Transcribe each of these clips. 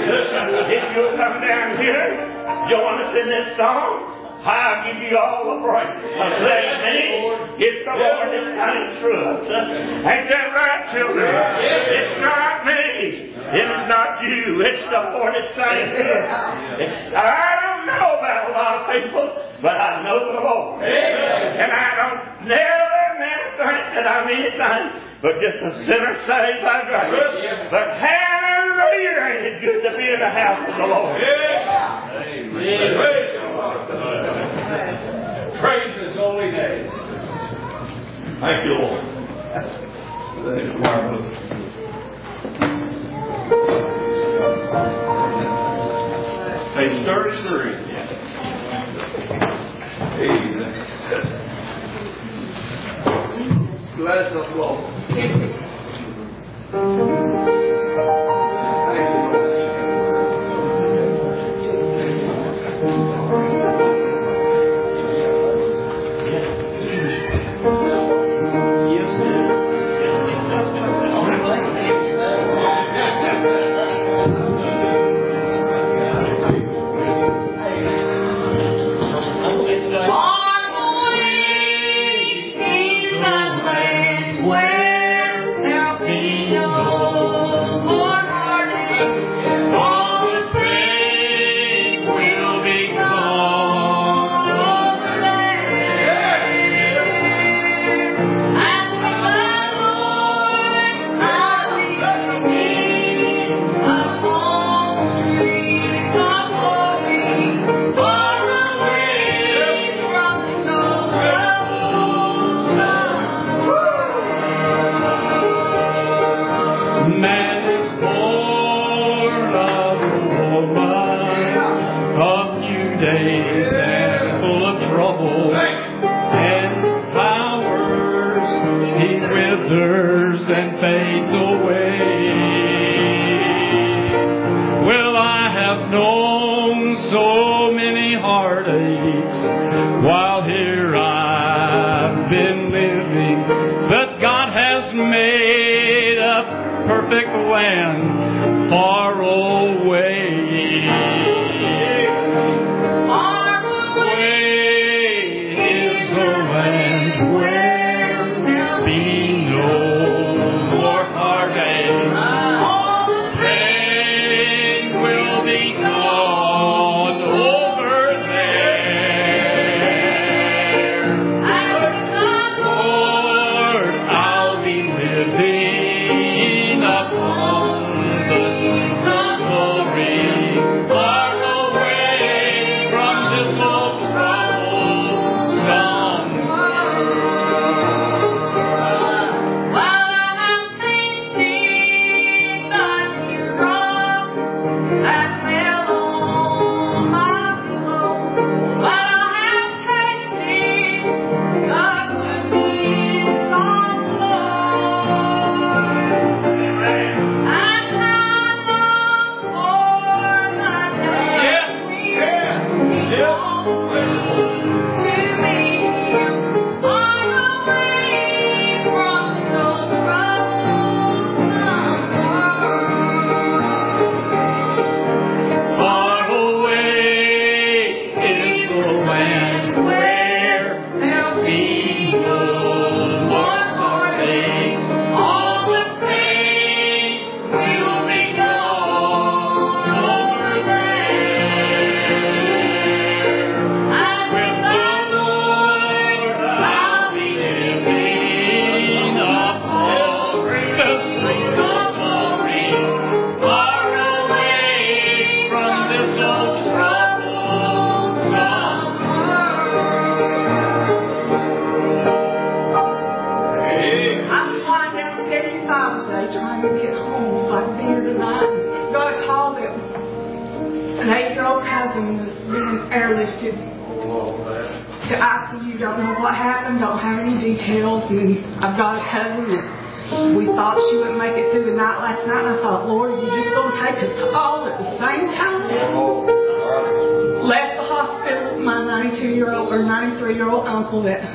Listen, if you'll come down here, join us in this song. I'll give you all the praise. Bless me. It's the Lord that's shining through us. Ain't that right, children? It's not me. It is not you. It's the Lord that's shining through us. I don't know about a lot of people, but I know the Lord. And I don't never think that I'm anything but just a sinner saved by grace. But hallelujah, ain't it good to be in the house of the Lord? Amen. Praise His holy name. Thank you, Lord. Page 33. Amen. Bless the Lord. I've got a cousin that we thought she wouldn't make it through the night last night, and I thought, Lord, you're just going to take us all at the same time? Left the hospital, my 92-year-old or 93-year-old uncle that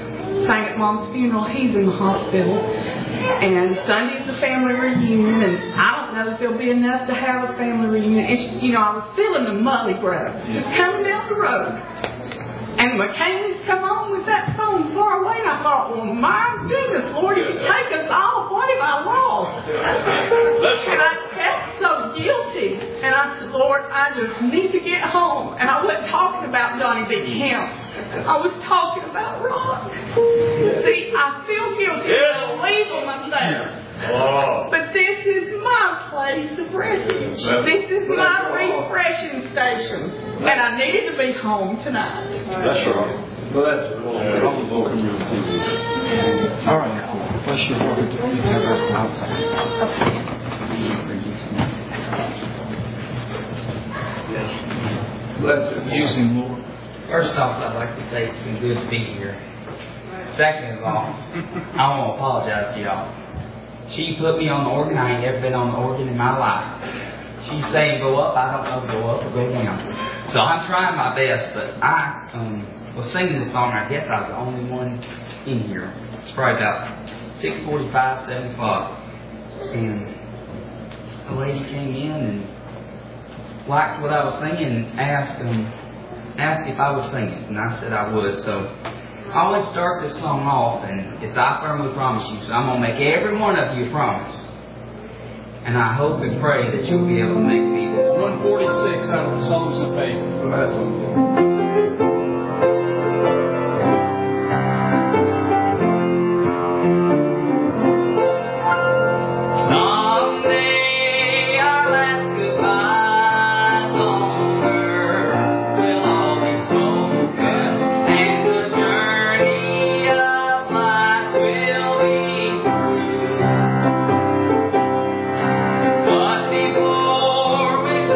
sang at Mom's funeral. He's in the hospital. And Sunday's the family reunion, and I don't know if there'll be enough to have a family reunion. It's, I was feeling the Mully Brothers just coming down the road. And McCain's come on with that song Far Away, and I thought, well, my goodness, Lord, if you take us off, what have I lost? And I felt so guilty. And I said, Lord, I just need to get home. And I wasn't talking about Johnny B. Kemp. I was talking about Rock. See, I feel guilty to leave them up there. Oh. But this is my place of refuge. This is my refreshing station. And I needed to be home tonight. That's right. Well, that's right. All right. Bless you, Lord. Please have her outside. Bless you. Use him, Lord. First off, I'd like to say it's been good to be here. Second of all, I want to apologize to y'all. She put me on the organ. I ain't never been on the organ in my life. She's saying go up. I don't know go up or go down. So I'm trying my best, but I was singing this song. I guess I was the only one in here. It's probably about 6:45, 7 o'clock. And a lady came in and liked what I was singing and asked if I would sing it. And I said I would. So I always start this song off, and it's I firmly promise you. So I'm going to make every one of you a promise. And I hope and pray that you'll be able to make me this 146 out of the Songs of Faith. But before we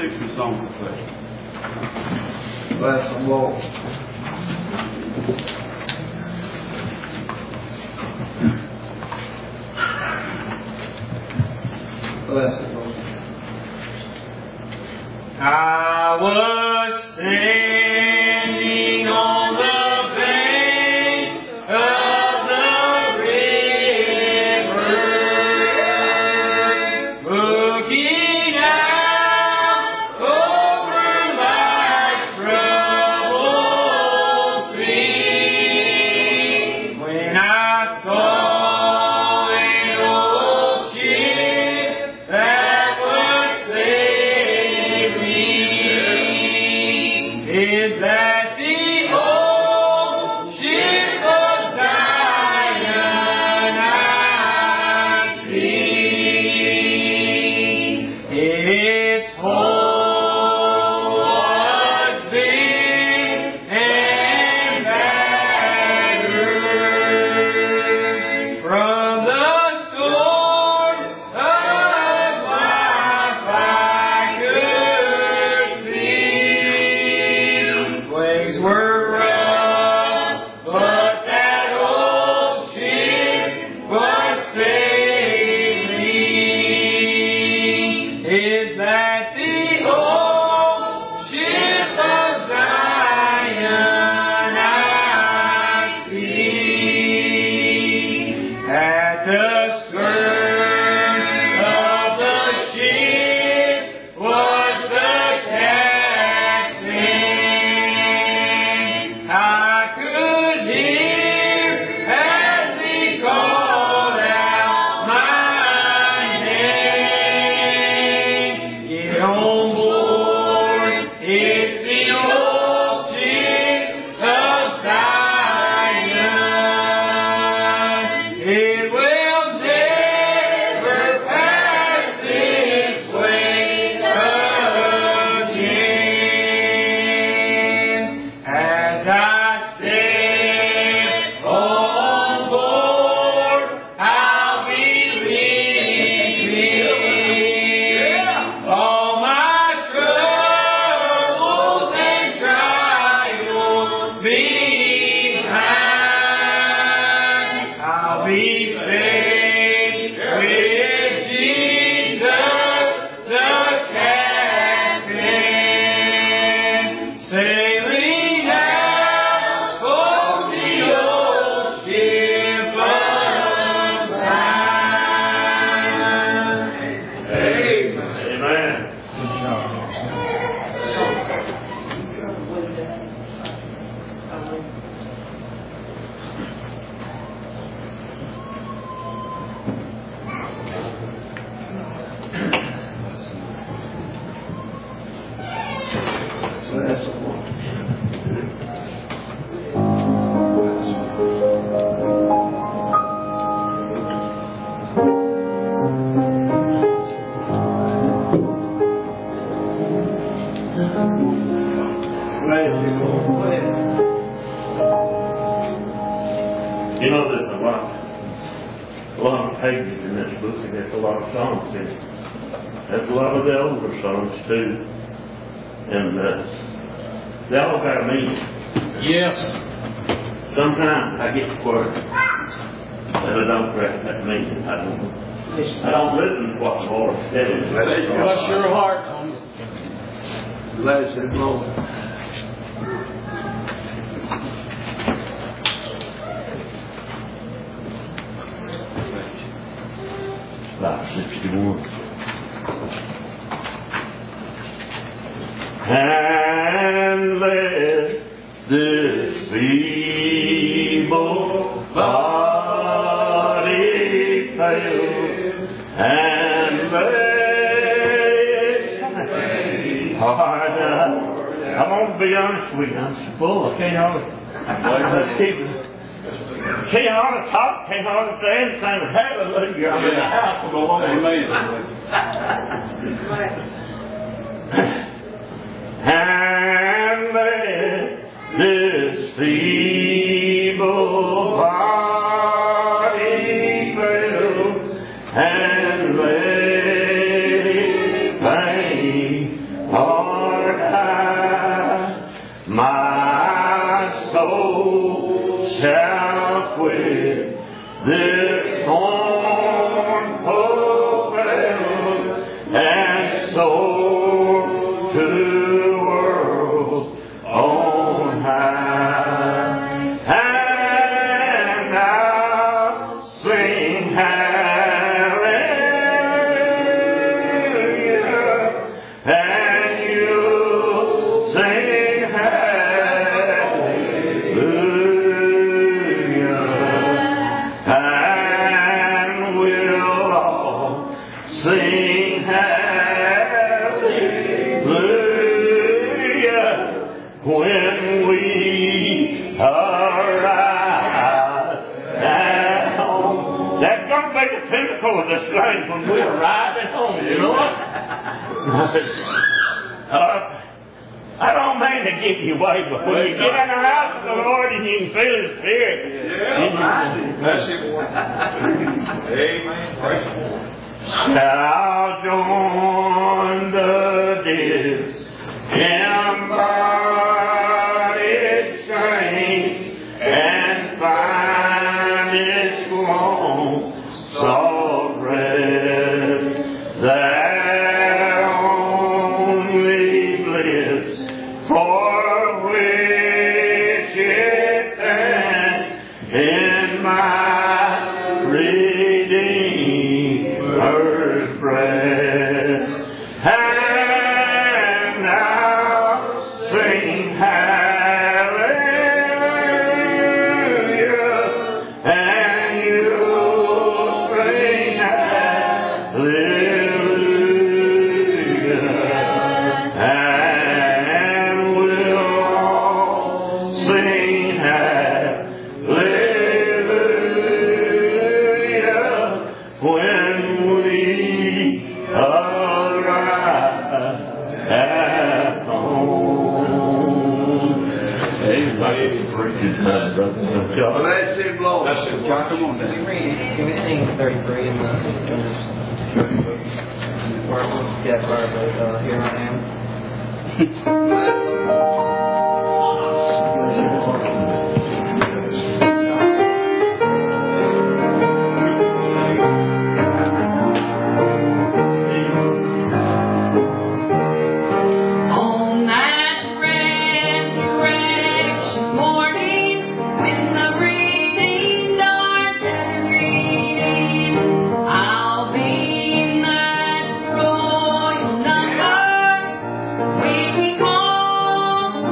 106 in Songs of Faith. Bless the Lord. Bless the Lord. I was standing on the banks of the river, looking out over life's troubled sea, when I saw an old ship that was is that the old ship of Zion I see? Its hull was big and battered from the storm of life I could see. Waves were rough, but that old ship was sailing. Is that the old ship of Zion I see? At the stern of the ship was the captain. I could hear as he called out my name. Get on board, it's the old ship of Zion. It will never pass this way again. As I step on board, I'll be leaving all my troubles and trials behind. I'll be safe with Jesus, the captain, sailing out on the old ship of Zion. Amen. Amen. Bless the Lord. Bless you, Lord. You know, there's a lot of pages in this book, and there's a lot of songs in it. There's a lot of the older songs too, and they all got a meaning. Yes. Sometimes I get words that I don't grasp that meaning. I don't listen to what the Lord said. Bless your heart. Bless it, Lord. About 61. And let this feeble body fail, and let it hard. I'm going to be honest with you. I'm so full. I can't hardly talk, can't hardly say anything. Hallelujah. I'm in the house of the Lord. And let this feeble body fail, and let it faint. soar to the world on high. And I'll sing hallelujah, and you'll sing hallelujah, and we'll all sing hallelujah when we arrive at home. That's going to be the pinnacle of this thing when we arrive at home, you know what? I don't mean to give you away, but when you get in the house of the Lord and you can feel His Spirit, Bless you, boy. Amen. Praise the Lord. shall join the disembodied saints and find its long sought rest. That only bliss for which it stands in my Redeemer's breast. And I'll sing hallelujah, and you'll sing hallelujah, and we'll all sing hallelujah when we arrive at home. Bless him, Lord. That's it. John, come on Can we down. read? Can we sing 33 in the yeah, part of Here I Am? Bless him. On that resurrection morning, when the redeemed are gathering in, I'll be in that royal number when we call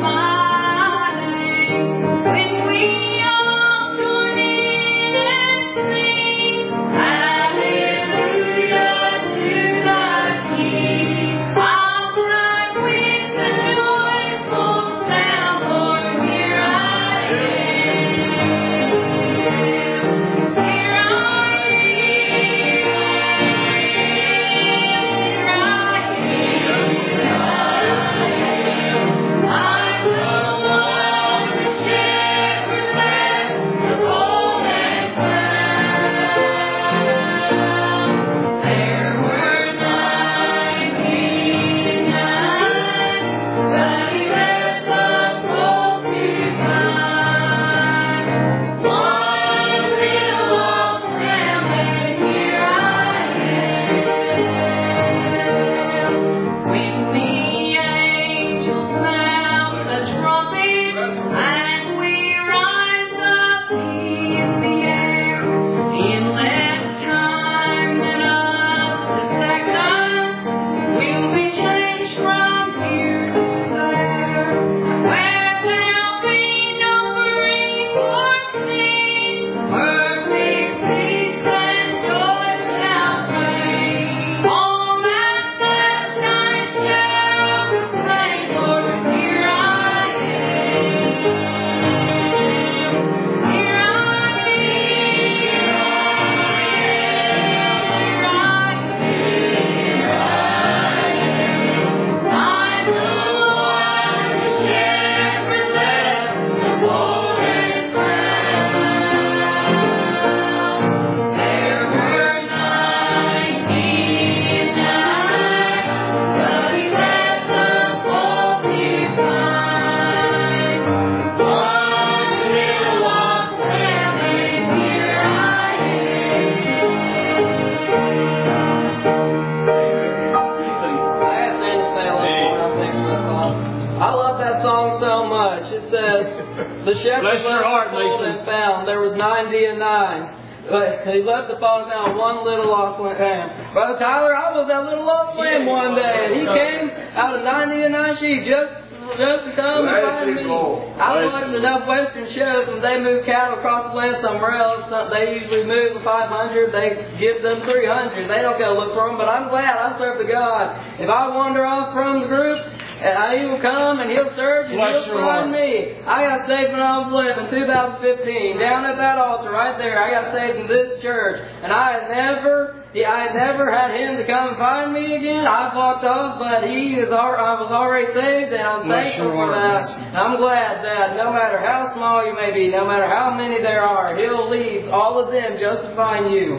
much. It says, the shepherd Bless your heart, left the fold Mason. and found there was 99. But he left the fold and found one little lost lamb. Brother Tyler, I was that little lost lamb one day. And he came out of 99 sheep just to come and find me. I've watched enough Western shows when they move cattle across the land somewhere else. They usually move 500. They give them 300. They don't go look for them. But I'm glad I serve the God. If I wander off from the group, He will come and He'll search and He'll find me. I got saved when I was 11, 2015, down at that altar right there. I got saved in this church, and I had never had Him to come and find me again. I walked off, but I was already saved, and I'm thankful for that. And I'm glad that no matter how small you may be, no matter how many there are, He'll leave all of them just to find you.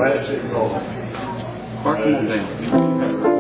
Mark them all down.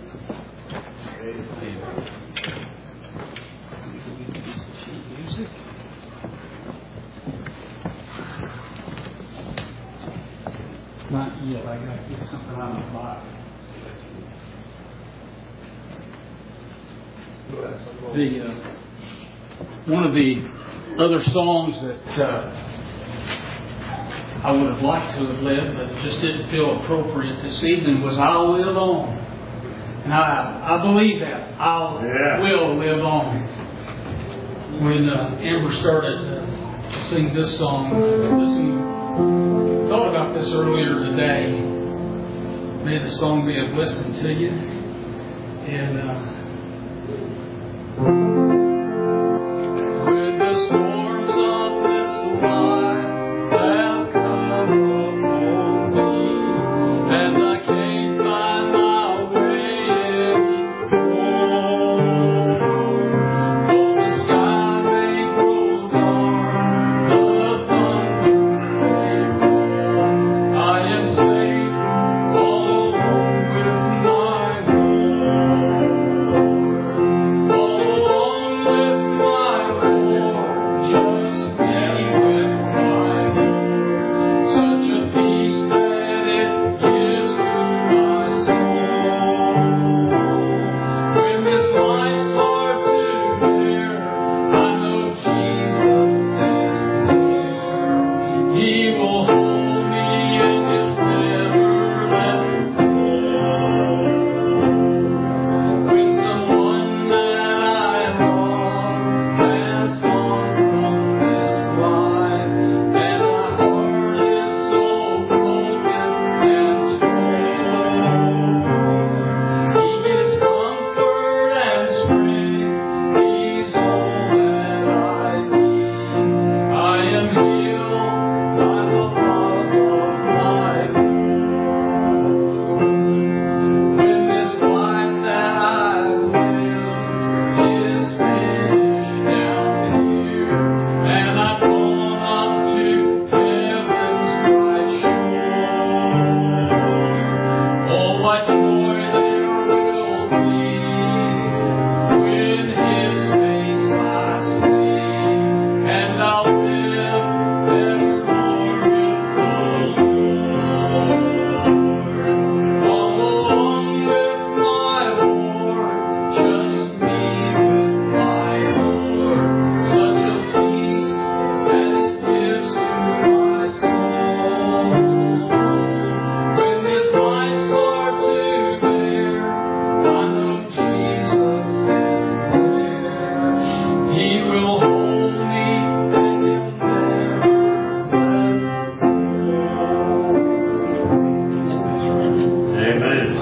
Music. something out of the Bible. One of the other songs that I would have liked to have led, but just didn't feel appropriate this evening, was "I'll Live On." And I believe that I will live on. When Amber started to sing this song, I thought about this earlier today. May the song be a blessing to you. And with the storms of this life have come upon me, and I can't find my way anymore. Though the sky may grow dark, the thunder may roar, I am safe all alone with my Lord. All alone with my Lord, just me with my Lord. Such a peace that it gives to my soul. When this life's hard to bear, I know Jesus is there. He will hold me and He'll never let go. When someone that I love has gone from this life, and my heart is so broken and torn, He gives comfort and strength. He's all that I need. I am healed by the love of my Lord. When this life that I live is finished down here, and I've gone up to heaven's bright shore, oh, what joy there will be when His face I see, and I'll live evermore with the Lord. All alone with my Lord, just me with my Lord. Such a peace that it gives to my soul. When this life's hard to bear, I know Jesus is there. He will hold me and He'll never let go. Amen.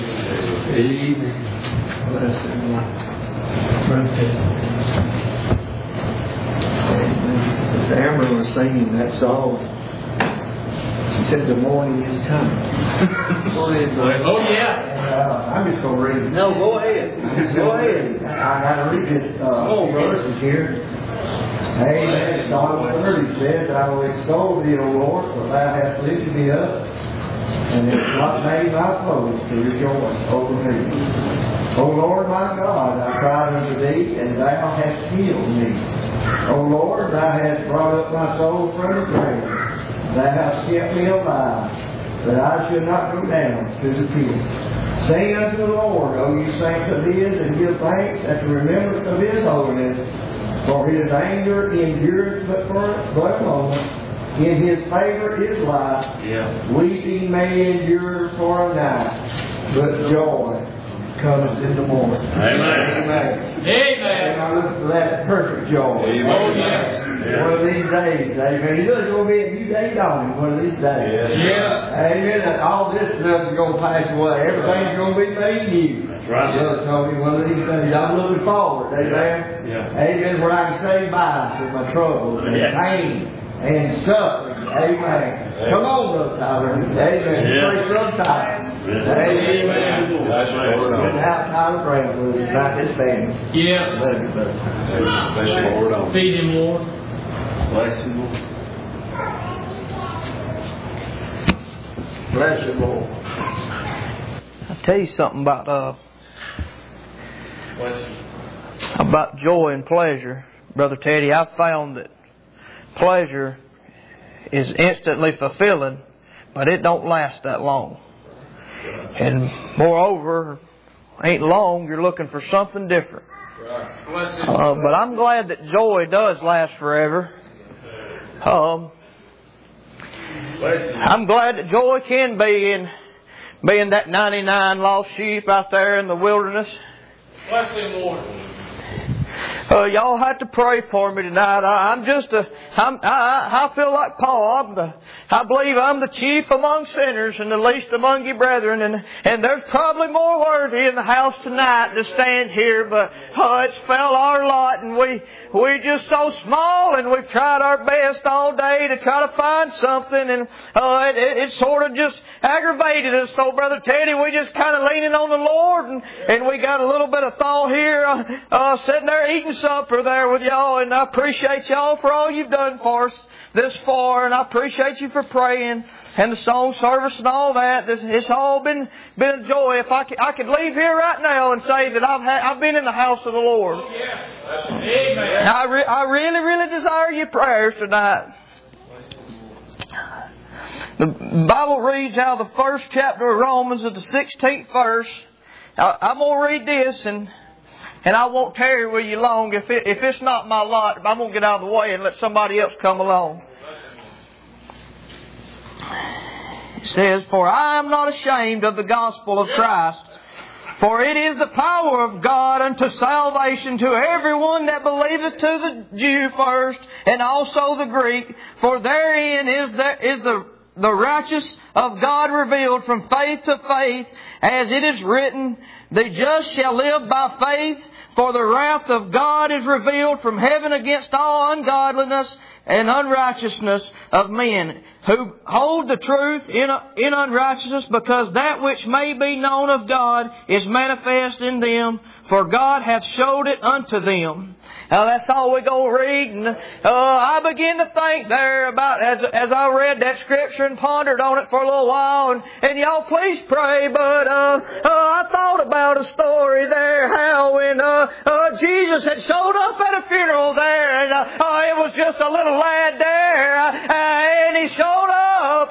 As Amber was singing that song, she said, "The morning is coming." Oh, yeah. I'm just going to read it. No, go ahead. Go ahead. I got to read this verses here. Amen. Psalm 30 says, "I will extol thee, O Lord, for thou hast lifted me up, and hast not made my foes to rejoice over me. O Lord my God, I cried unto thee, and thou hast healed me. O Lord, thou hast brought up my soul from the grave. Thou hast kept me alive, that I should not go down to the pit. Sing unto the Lord, O you saints of His, and give thanks at the remembrance of His holiness. For His anger endureth but a moment. In His favor is life. Weeping may endure for a night, but joy cometh in the morning." Amen. Amen. Amen. And I look for that perfect joy. Oh, yes. One of these days, amen. You know there's going to be a new day dawning one of these days. Yes. Amen. And all this stuff is going to pass away. Everything's going to be made new. That's right. Brother told me one of these days. I'm looking forward. Amen. Yeah. Amen. Where I can say bye to my troubles and pain and suffering. Amen. Come on, Brother Tyler. Amen. Pray sometime. Amen. That's right. Been out Tyler praying with us about this family. Yes. Love you, brother. Bless you, Lord. Feed Him, Lord. Bless you, Lord. Bless you, Lord. I'll tell you something about joy and pleasure, Brother Teddy. I've found that pleasure is instantly fulfilling, but it don't last that long. And moreover, ain't long, you're looking for something different. But I'm glad that joy does last forever. I'm glad that joy can be in being that 99 lost sheep out there in the wilderness. Bless Him, Lord. Y'all have to pray for me tonight. I feel like Paul. I believe I'm the chief among sinners and the least among you brethren. And there's probably more worthy in the house tonight to stand here. But it's fell our lot, and we're just so small, and we've tried our best all day to try to find something, and it sort of just aggravated us. So, Brother Teddy, we just kind of leaning on the Lord, and we got a little bit of thaw here, sitting there eating supper there with y'all, and I appreciate y'all for all you've done for us this far, and I appreciate you for praying and the song service and all that. It's all been a joy. If I could leave here right now and say that I've been in the house of the Lord. Oh, yes. Amen. I really, really desire your prayers tonight. The Bible reads out of the first chapter of Romans at the 16th verse. I'm going to read this, and I won't tarry with you long. If it's not my lot, I'm going to get out of the way and let somebody else come along. It says, "For I am not ashamed of the gospel of Christ, for it is the power of God unto salvation to everyone that believeth, to the Jew first, and also the Greek. For therein is the righteousness of God revealed from faith to faith, as it is written, the just shall live by faith. For the wrath of God is revealed from heaven against all ungodliness and unrighteousness of men, who hold the truth in unrighteousness, because that which may be known of God is manifest in them, for God hath showed it unto them." Now that's all we're going to read. And I began to think there about, as I read that scripture and pondered on it for a little while. And y'all please pray. But I thought about a story there, how when Jesus had showed up at a funeral there, and it was just a little lad there, and he showed up.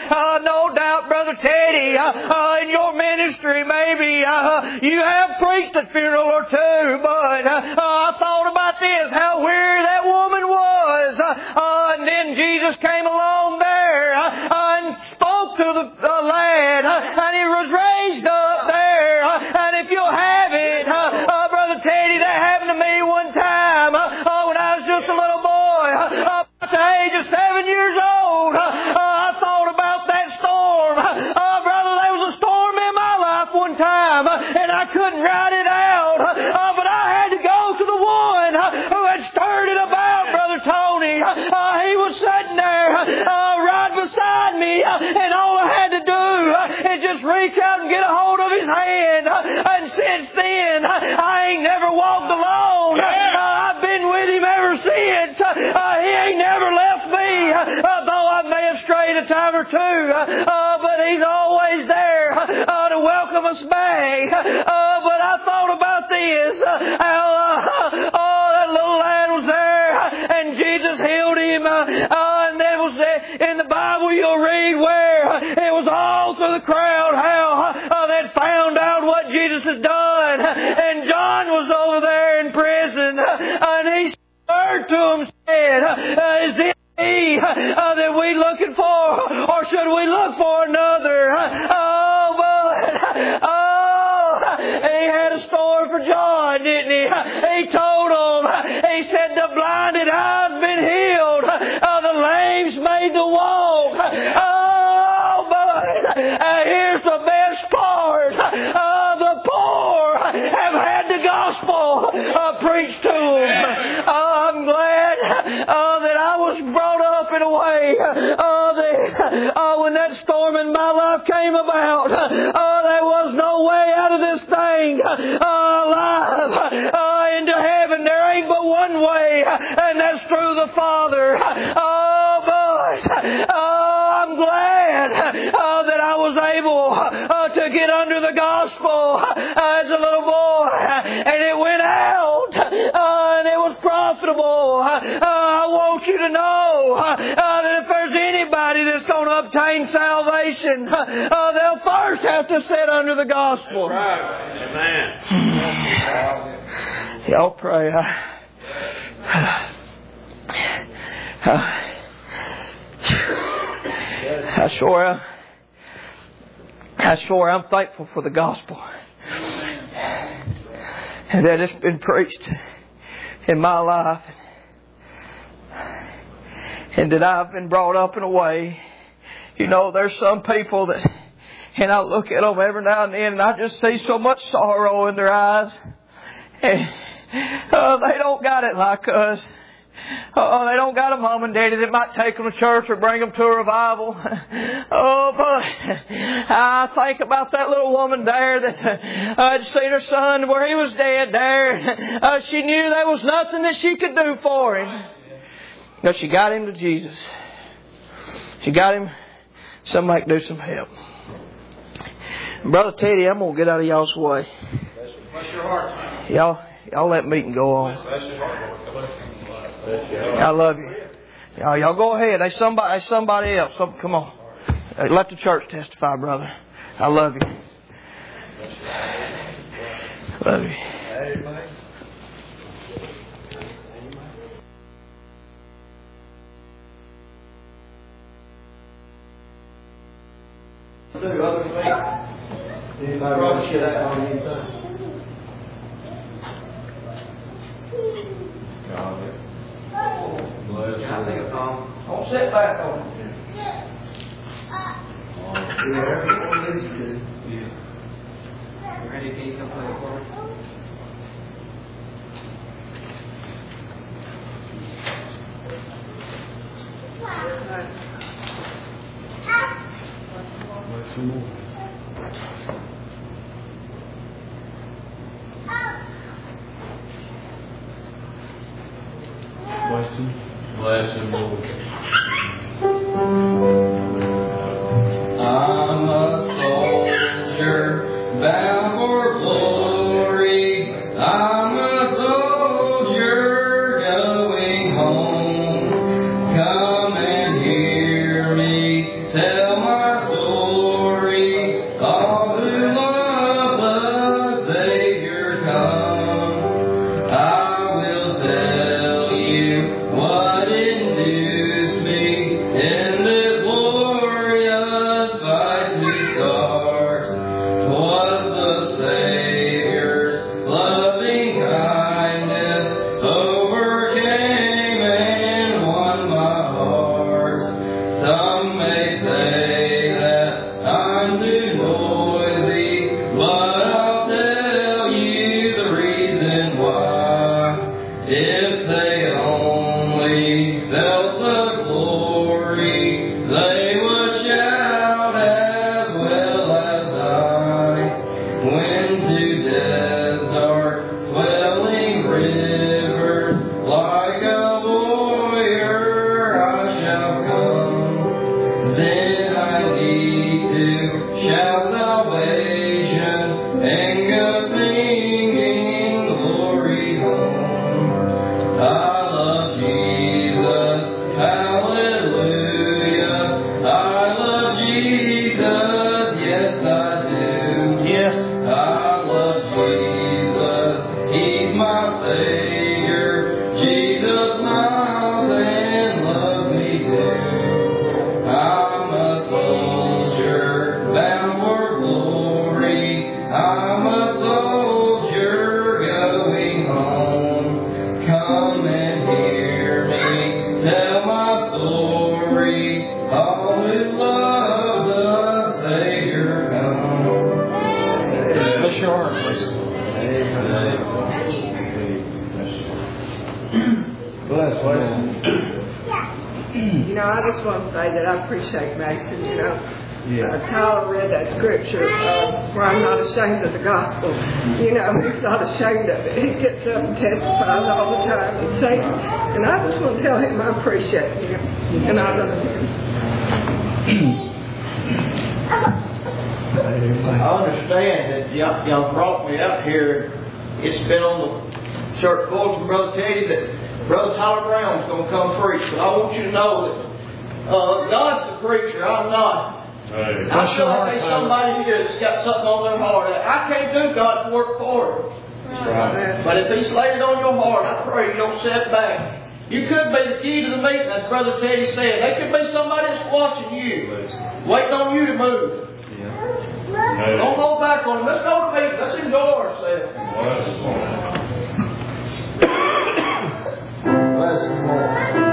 No doubt, Brother Teddy, in your ministry, maybe you have preached a funeral or two, but I thought about this, how weary that woman was. And then Jesus came along there and spoke to the lad, and he was raised up there. And if you'll have it, Brother Teddy, that happened to me one time when I was just a little boy, about the age of 7 years old. I thought about that storm. Brother, there was a storm in my life one time, and I couldn't ride it out. But I had to go to the one who had stirred it about, Brother Tony. He was sitting there right beside me, and all I had to do is just reach out and get a hold of his hand. And since then, I ain't never walked alone. I've been with him ever since. He ain't never left me, though I may have strayed a time or two. But he's always there to welcome us back. But I thought about this, how that little lad was there, and Jesus healed him. And there was in the Bible you'll read where it was all through the crowd how they'd found out what Jesus had done. And John was over there in prison, and he turned to him and said, "Is this he that we looking for, or should we look for another?" He had a story for John, didn't he? He told him, he said, the blinded eyes been healed, the lame's made to walk. But here's the best part. The poor have had the gospel preached to them. I'm glad that I was brought up in a way that when that storm in my life came about, there was no way out of this thing alive into heaven. There ain't but one way, and that's through the Father. But I'm glad that I was able to get under the gospel as a little boy, and it went out, and it was profitable. I want you to know that if there's anybody that's going to obtain gain salvation, they'll first have to sit under the gospel. That's right. Amen. Y'all pray. I sure I'm thankful for the gospel. And that it's been preached in my life. And that I've been brought up in a way. You know, there's some people that, and I look at them every now and then and I just see so much sorrow in their eyes. And they don't got it like us. They don't got a mom and daddy that might take them to church or bring them to a revival. But I think about that little woman there that had seen her son where he was dead there. She knew there was nothing that she could do for him. But she got him to Jesus. She got him. Somebody can do some help. Brother Teddy, I'm going to get out of y'all's way. Bless your heart. Y'all let meeting go on. I love you. Y'all go ahead. There's somebody else. Come on. Let the church testify, brother. I love you. Love you. Anybody want to share that on anything? Can I sing a song? Don't sit back on it. Yeah, everyone needs to. Randy, can you come play the chorus? Bless him, Lord. I'm a soldier bound for glory. I'm a soldier going home. Come and hear me tell my story. All who love the Savior come. I will tell you what induced me in this glorious fight to start. 'Twas the Savior's loving kindness overcame and won my heart. Some may say that I'm too noisy, but I'll tell you the reason why. If they only felt the glory, they would shout as well as I. When to death's dark swelling rivers, like a warrior I shall come. Then I need to shout salvation and go singing glory home. I love Jesus, hallelujah. I love Jesus, yes I do. Yes. I love Jesus, He's my Savior. Jesus smiles and loves me too. I'm a soldier bound for glory. I'm a soldier going home. Come and hear me tell my story. All who love the Savior come. Bless your heart, please. Bless. You know, I just want to say that I appreciate Mason, you know. Tyler read that scripture where I'm not ashamed of the gospel. You know, he's not ashamed of it. He gets up and testifies all the time and sings. And I just want to tell him I appreciate him. And I love him. I understand that y'all brought me up here. It's been on the church bulletin, Brother Teddy, that Brother Tyler Brown's going to come preach. But I want you to know that God's the preacher. I'm not. I feel like there's somebody here that's got something on their heart. I can't do God's work for them. Right. But if He's laid it on your heart, I pray you don't sit back. You could be the key to the meeting, as Brother Teddy said. There could be somebody that's watching you, waiting on you to move. Yeah. Don't hold back on them. Let's go to meeting. Let's enjoy ourselves. Bless the Lord.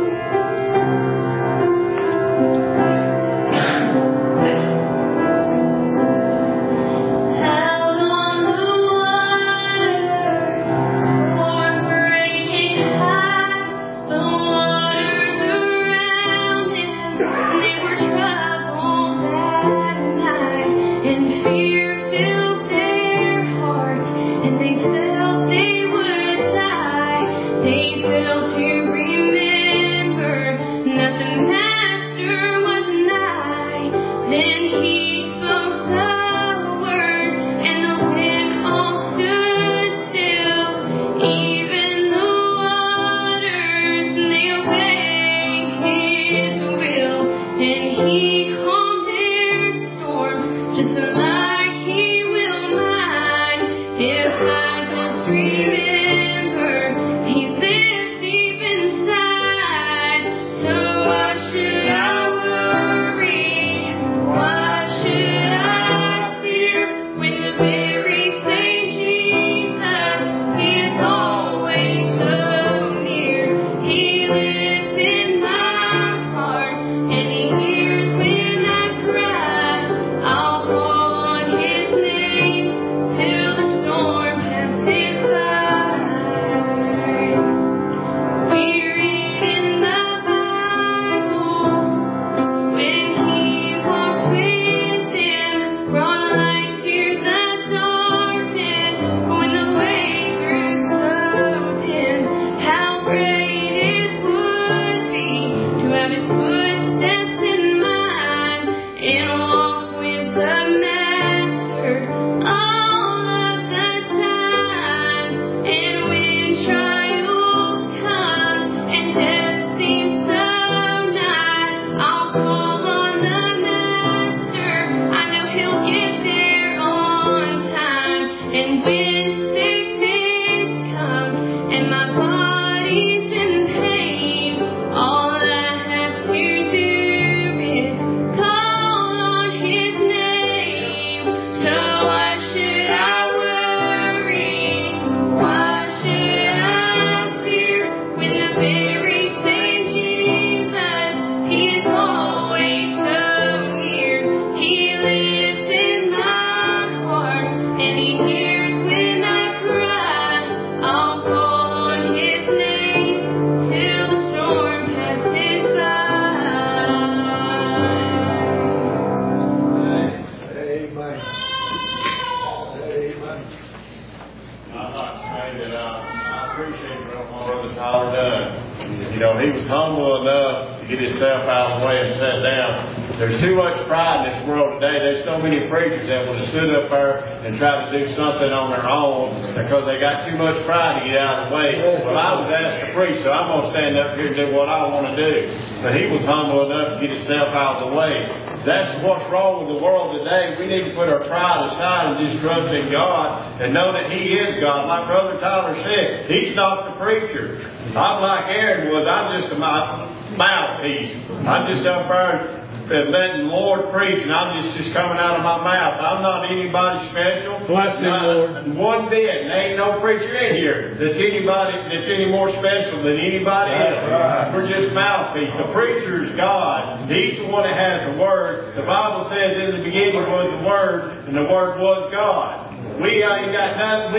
Because they got too much pride to get out of the way. Well, I was asked to preach, so I'm going to stand up here and do what I want to do. But he was humble enough to get himself out of the way. That's what's wrong with the world today. We need to put our pride aside and just trust in God and know that He is God. Like Brother Tyler said, He's not the preacher. I'm like Aaron was. I'm just a mouthpiece. I'm just up there and letting the Lord preach, and I'm just coming out of my mouth. I'm not anybody special. Bless Him, Lord. One bit. There ain't no preacher in here that's any more special than anybody else. Right. We're just mouthpiece. The preacher is God. He's the one that has the Word. The Bible says in the beginning was the Word, and the Word was God. We ain't got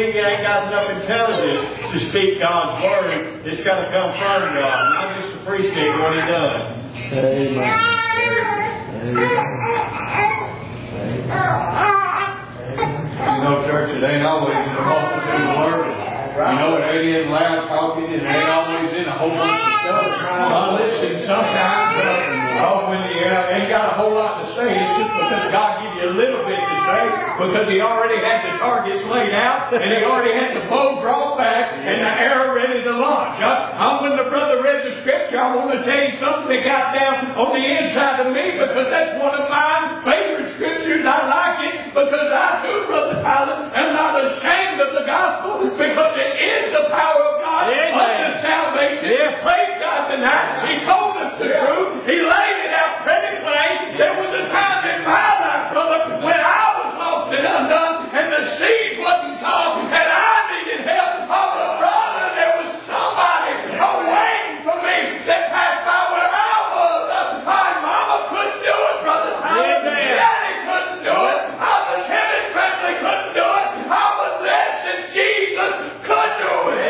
enough intelligence to speak God's Word. It's got to come from God. And I just appreciate what He does. Amen. You know, church, it ain't always in the multitude of words. You know, it ain't in loud talking. It ain't always in a whole bunch of stuff. Well, listen, sometimes when you ain't got a whole lot to say, it's just because God gives you a little bit to say, because He already had the targets laid out, and He already had the bow drawn back, and the arrow ready to launch. When the brother read the scripture, I want to tell you something that got down on the inside of me, because that's one of my favorite scriptures. I like it because I too, Brother Tyler, am not ashamed of the gospel, because it is the power of God unto salvation. Yes. Praise God tonight. He told us the truth. He laid it out pretty plain. There was a time in my life, brother, when I was lost and undone, and the seas wasn't tall, and I needed help. Oh, brother, there was somebody waiting for me that passed by where I was. My mama couldn't do it, Brother Tyler. Daddy couldn't do it. The Timmons family couldn't do it. I was blessed and Jesus could do it.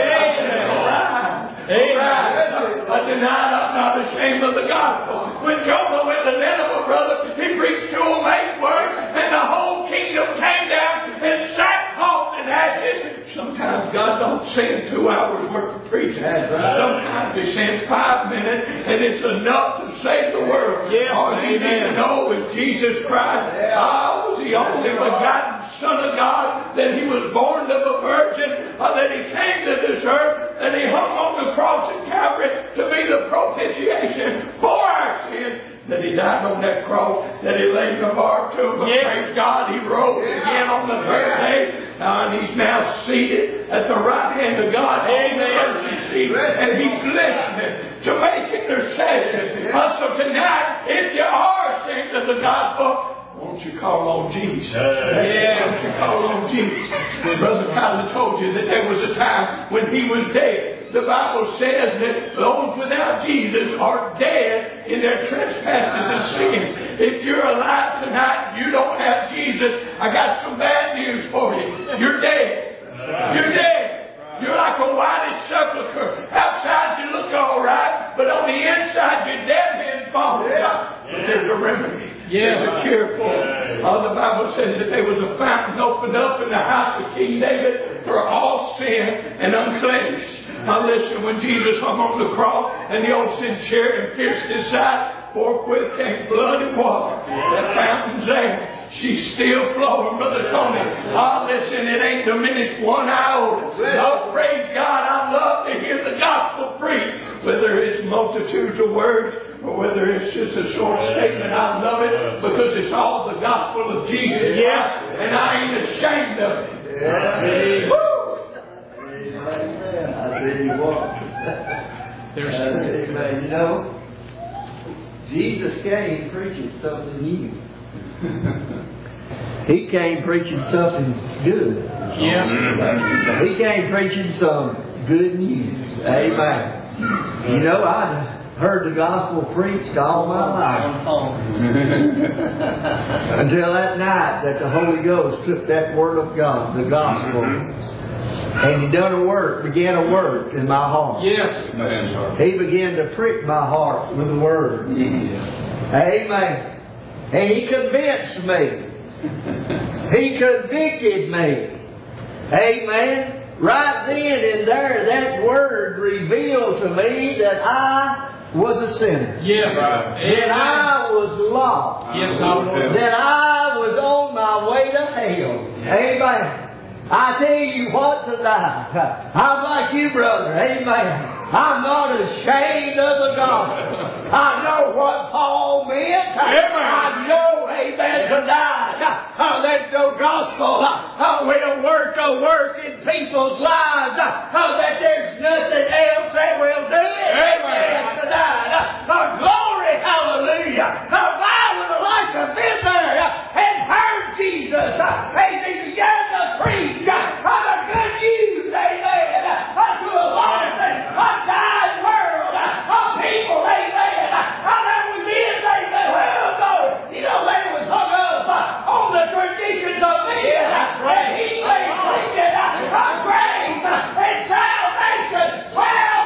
Amen. But tonight I'm not ashamed of the gospel. When Jonah went to Nineveh, brother, he preached to them 8 words, and the whole kingdom came down in sackcloth and ashes. Sometimes God don't send 2 hours worth of preaching. Sometimes He sends 5 minutes, and it's enough to save the world. All you need to know is Jesus Christ was the only begotten Son of God, that He was born of a virgin, that He came to this earth, that He hung on the cross at Calvary to be the propitiation for our sins, that He died on that cross, that He laid in the bar tomb. Praise God, He rose again on the 3rd day, and He's now seated at the right hand of God. Amen. And He's listening to make intercession. So tonight, if you are ashamed of the gospel, won't you call on Jesus? Won't you call on Jesus? Brother Tyler told you that there was a time when he was dead. The Bible says that those without Jesus are dead in their trespasses and sins. If you're alive tonight and you don't have Jesus, I got some bad news for you. You're dead. You're dead. You're like a whited sepulchre. Outside you look all right, but on the inside you're dead men's bones. But there's a remedy. There's a cure for it. The Bible says that there was a fountain opened up in the house of King David for all sin and uncleanness. Now listen, when Jesus hung on the cross and the old centurion pierced His side, forthwith came blood and water. That fountain's there. She's still flowing, Brother Tony. Listen, it ain't diminished 1 iota. Oh, praise God. I love to hear the gospel preached. Whether it's multitudes of words or whether it's just a short statement, I love it because it's all the gospel of Jesus Christ, and I ain't ashamed of it. Woo! I tell you what. Amen. You know, Jesus came preaching something new. He came preaching something good. Yes. He came preaching some good news. Amen. You know, I heard the gospel preached all my life. Until that night that the Holy Ghost took that Word of God, the gospel, and He began a work in my heart. Yes. He began to prick my heart with the Word. Amen. And He convinced me. He convicted me. Amen. Right then and there, that Word revealed to me that I was a sinner. Yes. That I was lost. Yes, I was. That I was on my way to hell. Amen. I tell you what tonight, I'm like you, brother. Amen. I'm not ashamed of the gospel. I know what Paul meant. I know, amen, tonight, that the gospel will work a work in people's lives. That there's nothing else that will do it. Amen. Tonight. Glory, hallelujah. I would like to have been there and heard Jesus. He began to preach the good news. Amen. To a lost and dying world of people. Amen. That was it. Amen. Well, you know, they was hung up on the traditions of men. That's right. He preached grace and salvation. Well,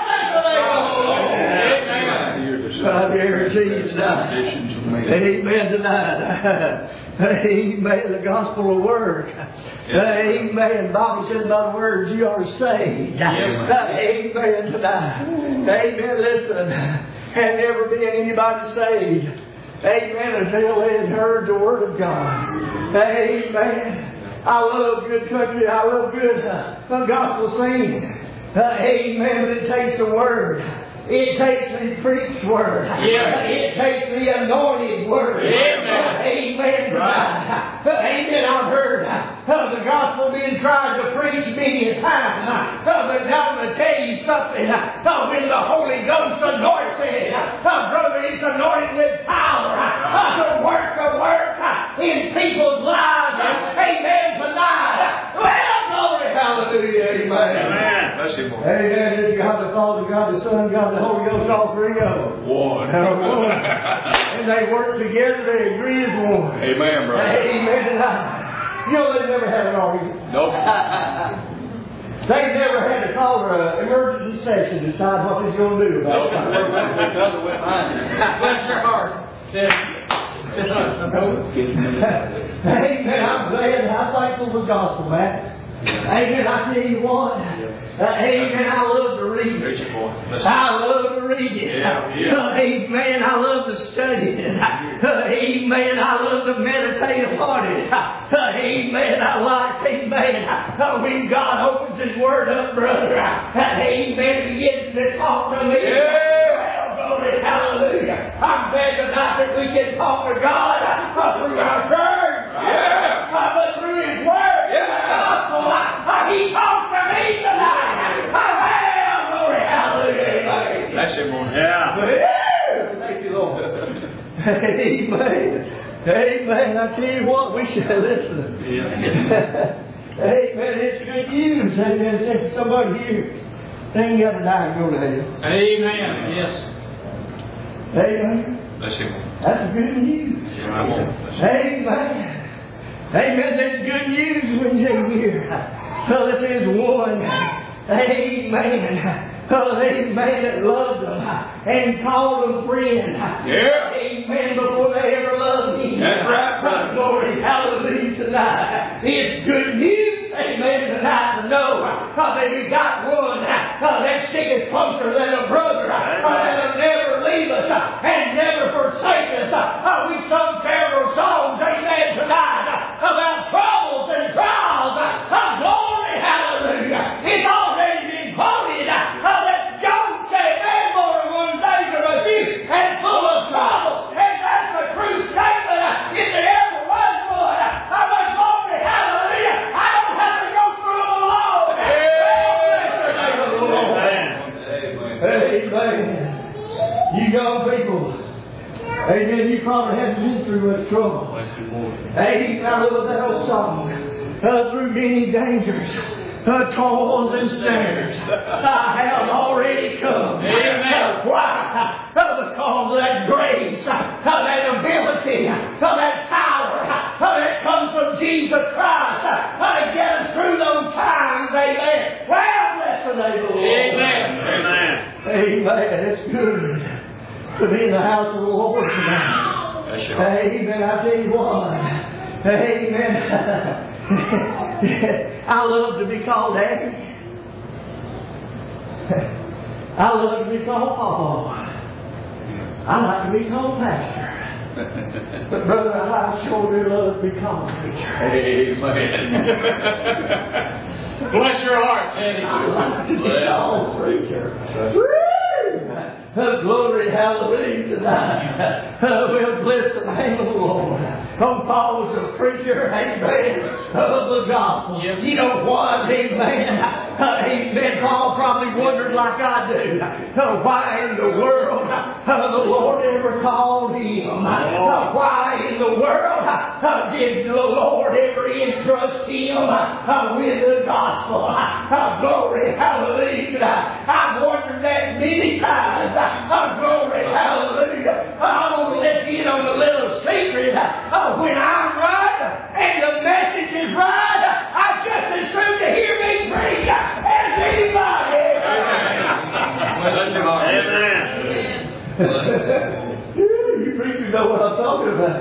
amen tonight. Amen. The gospel will work. Amen. The Bible says by the words you are saved. Yes. Amen tonight. Amen. Listen. Had never been anybody saved. Amen. Until they had heard the Word of God. Amen. I love good country. I love good gospel singing. Amen. But it takes the Word. It takes the preached Word. Yes. It takes the anointed Word. Amen. Amen. Right. Amen. I've heard the gospel being tried to preach many a time. But now I'm going to tell you something. When the Holy Ghost anoints it, brother, it's anointed with power to work the work in people's lives. Amen. Tonight. Well, glory. Hallelujah. Amen. Amen. Bless you, Lord. Amen. It's God the Father, God the Son, God the Holy Ghost, all three of them. One. And they work together, they agree as one. Amen, brother. Amen. You know, they never had an argument. Nope. They never had to call an emergency session to decide what they're going to do about it. Bless your heart. Amen. I'm glad and I'm thankful for the gospel, man. Amen. I tell you what. Amen. I love to read it. I love to read it. Amen. I love to study it. Amen. I love to meditate upon it. Amen. I like, amen, when God opens His Word up, brother. Amen. Begins to talk to me. Glory, hallelujah. I'm glad tonight that we can talk to God through our church. But through His Word, the gospel. He talks to me tonight. Glory, hallelujah. Bless you, Lord. Thank you, Lord. Amen. Amen. I tell you what, we should listen. Amen. It's good news. Amen. Somebody here, they ain't got to die and go to hell. Amen. Yes. Amen. Bless you, Lord. That's good news. Amen. Amen. That's good news when you hear. So that there's one. Amen. Amen. That loved them and called them friend. Amen. Before they ever loved Him. That's right. Glory. Hallelujah tonight. It's good news. Amen. Tonight to know that we got one that sticketh closer than a brother. That'll never leave us and never forsake us. We sung several songs. Amen. Tonight about troubles and trials. Glory. Hallelujah. It's already been quoted. That Job said, man, more than one day to refuse and full of trouble. And that's a true statement. If there ever was one, glory, hallelujah. I don't have to go through them alone. Amen. You young people, amen, you probably haven't been through much trouble. Amen. I love that old song. Through many dangers, toils and snares, I have already come. Amen. Why? Because of that grace, that ability, that power that comes from Jesus Christ to get us through those times. Amen. Well, bless the name of the Lord. Amen. Amen. It's good to be in the house of the Lord tonight. Amen. I tell you what. Amen. I love to be called Daddy. I love to be called Papa. I like to be called Pastor. But brother, I sure do love to be called preacher. Amen. Bless your heart, Teddy. I like to be called preacher. Woo! Glory, hallelujah tonight. We'll bless the name of the Lord. Paul was a preacher, amen, of the gospel. Yes. You know what, amen? Amen. Paul probably wondered like I do. Why in the world the Lord ever called him? Why in the world did the Lord ever entrust him with the gospel? Glory, hallelujah tonight. I've wondered that many times. Glory, hallelujah. I'm going to let you in on a little secret. When I'm right and the message is right, I just as soon to hear me preach as anybody. Amen. You preachers know what I'm talking about.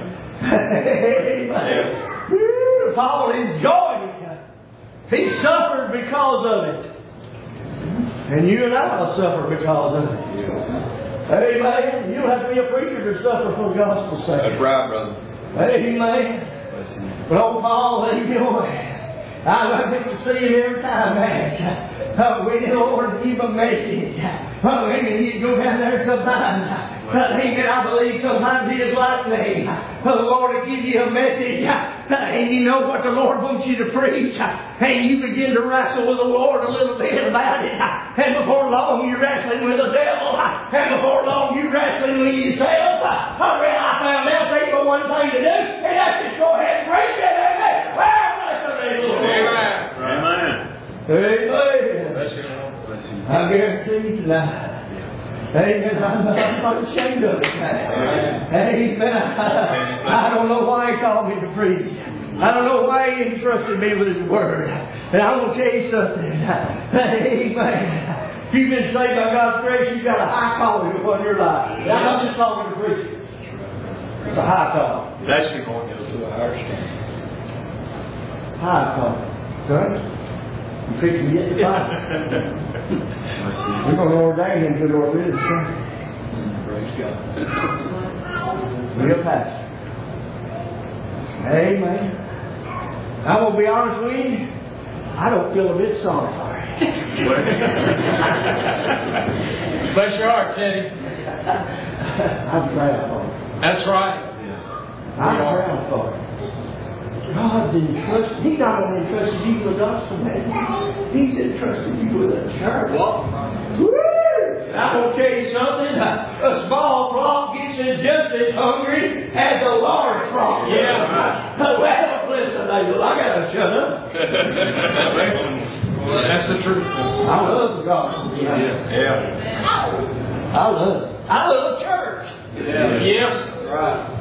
Amen. Paul enjoyed it. He suffered because of it. And you and I will suffer because of it. Amen. You don't have to be a preacher to suffer for the gospel's sake. That's right, brother. Amen. But old Paul, amen. I like to see him every time, man. We need the Lord to give a message. Amen. You go down there sometimes. Amen. I believe sometimes He is like me. The Lord will give you a message. And you know what the Lord wants you to preach. And you begin to wrestle with the Lord a little bit about it. And before long you're wrestling with the devil. And before long you're wrestling with yourself. I found out there ain't but one thing to do. And that's just go ahead and preach it. Amen. Well, bless the name of the Lord. Amen. Amen. I guarantee you tonight. Amen. I'm not ashamed of it. Amen. I don't know why He called me to preach. I don't know why He entrusted me with His Word. And I will tell you something. Amen. If you've been saved by God's grace, you've got a high calling upon your life. I'm not just calling to preach. It's a high calling. That's the going to a higher standard. High calling. Right? You fix to get the fire. We're going to ordain him to the Lord with us, Praise God. Real pastor. Amen. I'm going to be honest with you. I don't feel a bit sorry for him. Bless your heart, Teddy. I'm proud for him. That's right. I'm proud for him. God's entrusted. He not only entrusted you with the gospel, man. He's entrusted you with a church. Woo! I'm going to tell you something. A small flock gets just as hungry as a large flock. Yeah. Well, listen, I got to shut up. Well, that's the truth. I love the gospel. Yeah. I love church. Yeah. Yes. Right.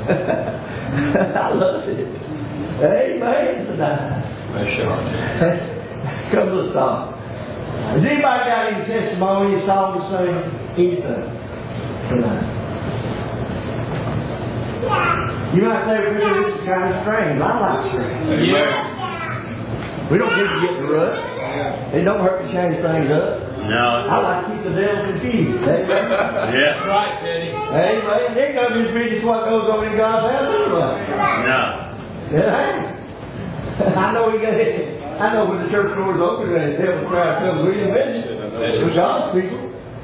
I love it. Amen tonight. Bless your heart. Come to the song. Has anybody got any testimony, a song to sing? Anything tonight? You might say, well, this is kind of strange. I like strange. Yes. We don't need to get in the rut. It don't hurt to change things up. No. I like to keep the devil confused. Amen. Yes. That's right, Teddy. Amen. They don't just read what goes on in God's house anyway. No. Yeah. I know we got it. I know when the church doors open and the devil crowd comes, we invest it. It's God's people.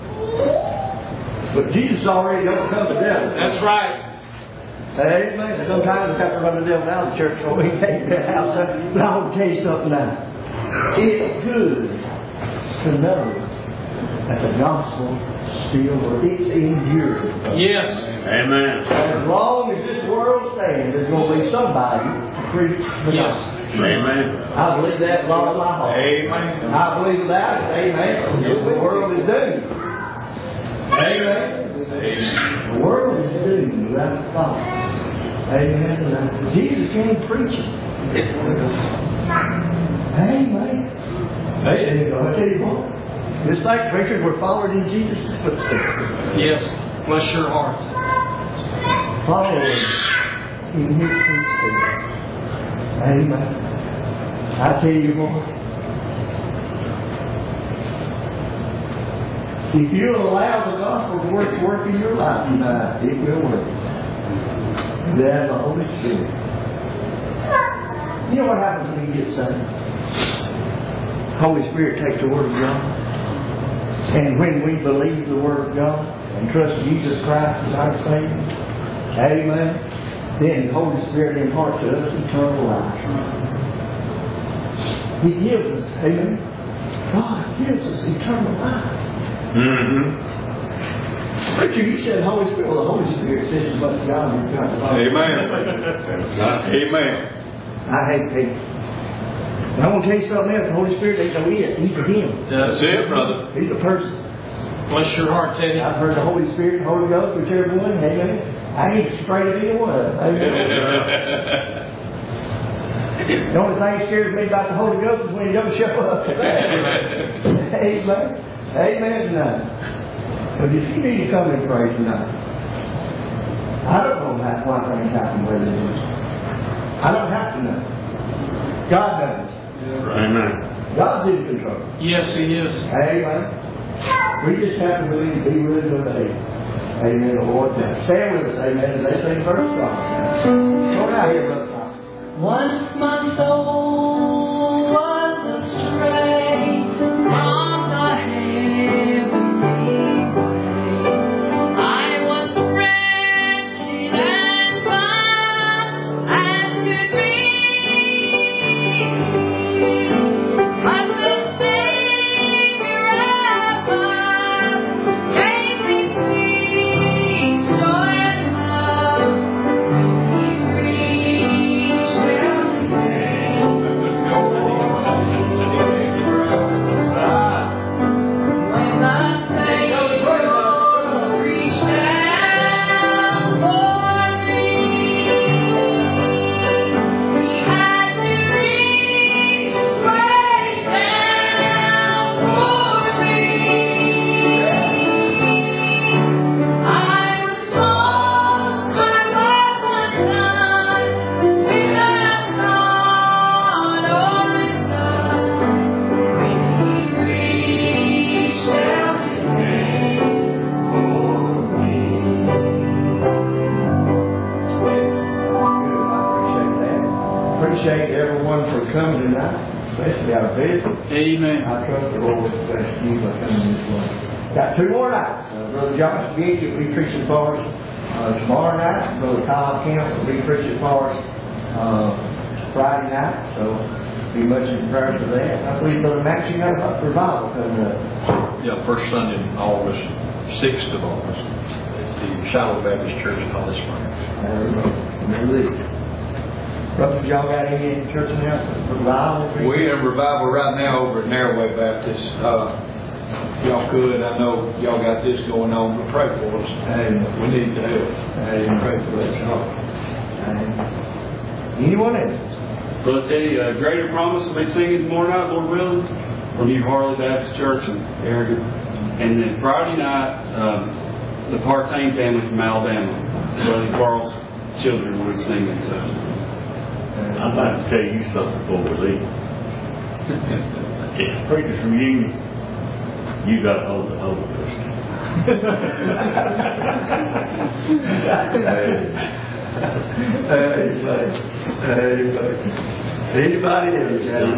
But Jesus already don't come to devil. That's right. Amen. Sometimes we have to run the devil out of the church so we can't get out. But I want to tell you something now. It's good to know that the gospel still works. It's enduring. Yes. Amen. As long as this world stands, there's going to be somebody to preach the gospel. Amen. I believe that with all of my heart. Amen. I believe that. Amen. The world is doomed. Amen. The world is doomed without thought. Amen. Jesus came preaching. Amen. I tell you what. Just like preachers were following in Jesus' footsteps. Yes. Bless your heart. Following in His footsteps. Amen. I tell you what. If you allow the gospel to work in your life tonight, it will work. That's the Holy Spirit. You know what happens when you get saved? Holy Spirit takes the Word of God. And when we believe the Word of God and trust Jesus Christ as our Savior, amen, then the Holy Spirit imparts to us eternal life. He gives us, amen, God gives us eternal life. Mm-hmm. Preacher, you said Holy Spirit. Well, the Holy Spirit is just as much God as God. Amen. Amen. I hate people. And I want to tell you something else. The Holy Spirit ain't no it. He's a Him. That's it, brother. He's a person. Bless your heart, Teddy. I've heard the Holy Spirit and the Holy Ghost, whichever one. Amen. I ain't afraid of either one. Amen. The only thing that scares me about the Holy Ghost is when He don't show up. Amen. Amen tonight. But if you need to come and pray tonight, I don't know why things happen where they do. I don't have to know. God knows. Amen. God's in control. Yes, He is. Amen. We just have to believe, be willing to obey. Amen. The Lord does. Stand with us, amen, as they sing first song. Go down here, brother. Once my soul was astray. got a visit. Amen. I trust the Lord will bless you by coming this way. Got 2 more nights. Brother Josh Gage will be preaching for us tomorrow night. Brother Kyle Kemp will be preaching for us Friday night. So be much in prayer for that. I believe Brother Max, you got a revival coming up. Yeah, first Sunday in August, 6th of August, at the Shiloh Baptist Church in Holly Springs. Brother, y'all got any church announcements for revival? We have revival right now over at Narrowway Baptist. Y'all could, I know y'all got this going on, but pray for us. We need to help. Pray for us. Anyone else? Well, I'll tell you, Greater Promise will be singing tomorrow night, Lord willing, from New Harley Baptist Church in Aragon. And then Friday night, the Partain family from Alabama, Brother Carl's children will be singing. So I'd like to tell you something before we leave. It's preachers reunion. You got to hold the Holy Ghost. Anybody else?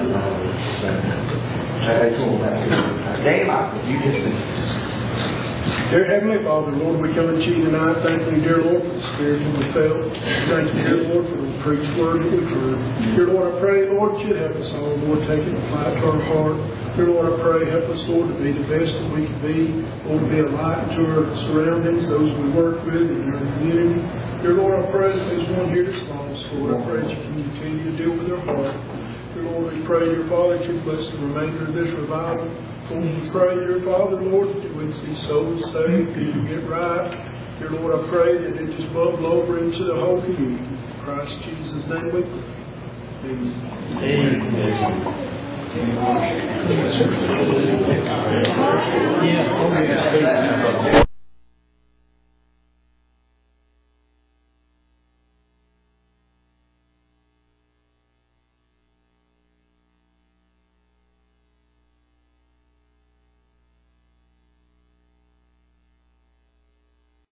Dave, you just Dear Heavenly Father, Lord, we come to you tonight, thanking you, dear Lord, for the spirit that we felt. Thank you, dear Lord, for the preached word that we've heard. Dear Lord, I pray, Lord, that you'd help us all, Lord, take it and apply it to our heart. Dear Lord, I pray, help us, Lord, to be the best that we can be, Lord, to be a light to our surroundings, those we work with in our community. Dear Lord, I pray that there's one here that's lost, Lord. I pray that you can continue to deal with their heart. Dear Lord, we pray, dear Father, that you bless the remainder of this revival. Lord, we pray, dear Father, Lord, that you would see souls saved, people get right. Dear Lord, I pray that it just bubble over into the whole community. In Christ Jesus' name we pray. Amen. Amen.